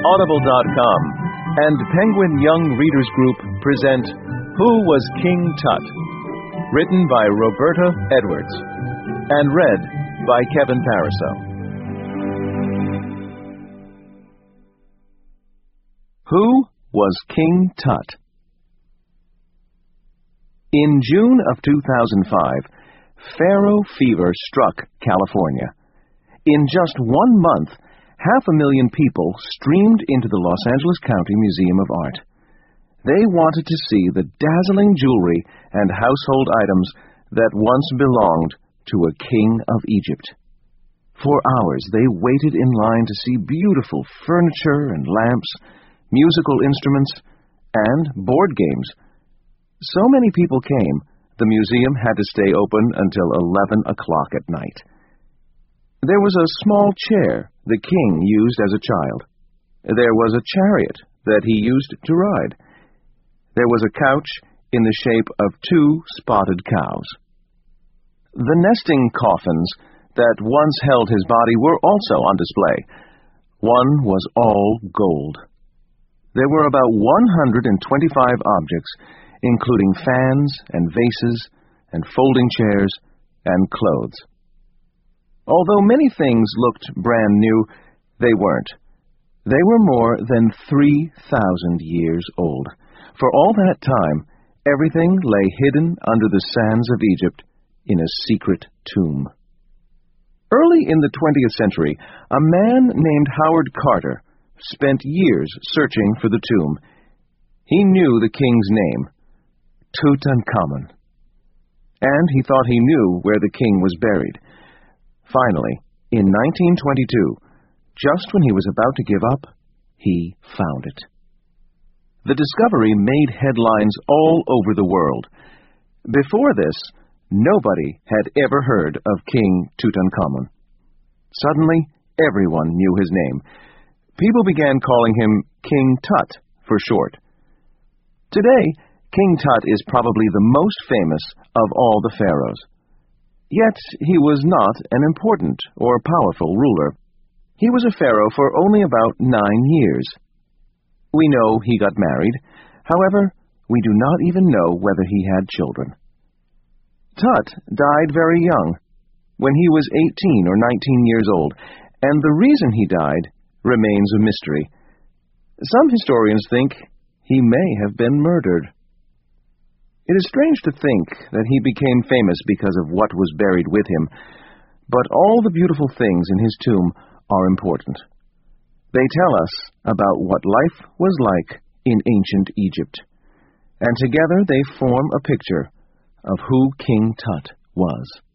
Audible.com and Penguin Young Readers Group present Who Was King Tut? Written by Roberta Edwards and read by Kevin Pariseau. Who was King Tut? In June of 2005, Pharaoh fever struck California. In just 1 month, 500,000 people streamed into the Los Angeles County Museum of Art. They wanted to see the dazzling jewelry and household items that once belonged to a king of Egypt. For hours, they waited in line to see beautiful furniture and lamps, musical instruments, and board games. So many people came, the museum had to stay open until 11 o'clock at night. There was a small chair the king used as a child. There was a chariot that he used to ride. There was a couch in the shape of 2 spotted cows. The nesting coffins that once held his body were also on display. One was all gold. There were about 125 objects, including fans and vases and folding chairs and clothes. Although many things looked brand new, they weren't. They were more than 3,000 years old. For all that time, everything lay hidden under the sands of Egypt in a secret tomb. Early in the 20th century, a man named Howard Carter spent years searching for the tomb. He knew the king's name, Tutankhamun, and he thought he knew where the king was buried. Finally, in 1922, just when he was about to give up, he found it. The discovery made headlines all over the world. Before this, nobody had ever heard of King Tutankhamun. Suddenly, everyone knew his name. People began calling him King Tut for short. Today, King Tut is probably the most famous of all the pharaohs. Yet he was not an important or powerful ruler. He was a pharaoh for only about 9 years. We know he got married. However, we do not even know whether he had children. Tut died very young, when he was 18 or 19 years old, and the reason he died remains a mystery. Some historians think he may have been murdered. It is strange to think that he became famous because of what was buried with him, but all the beautiful things in his tomb are important. They tell us about what life was like in ancient Egypt, and together they form a picture of who King Tut was.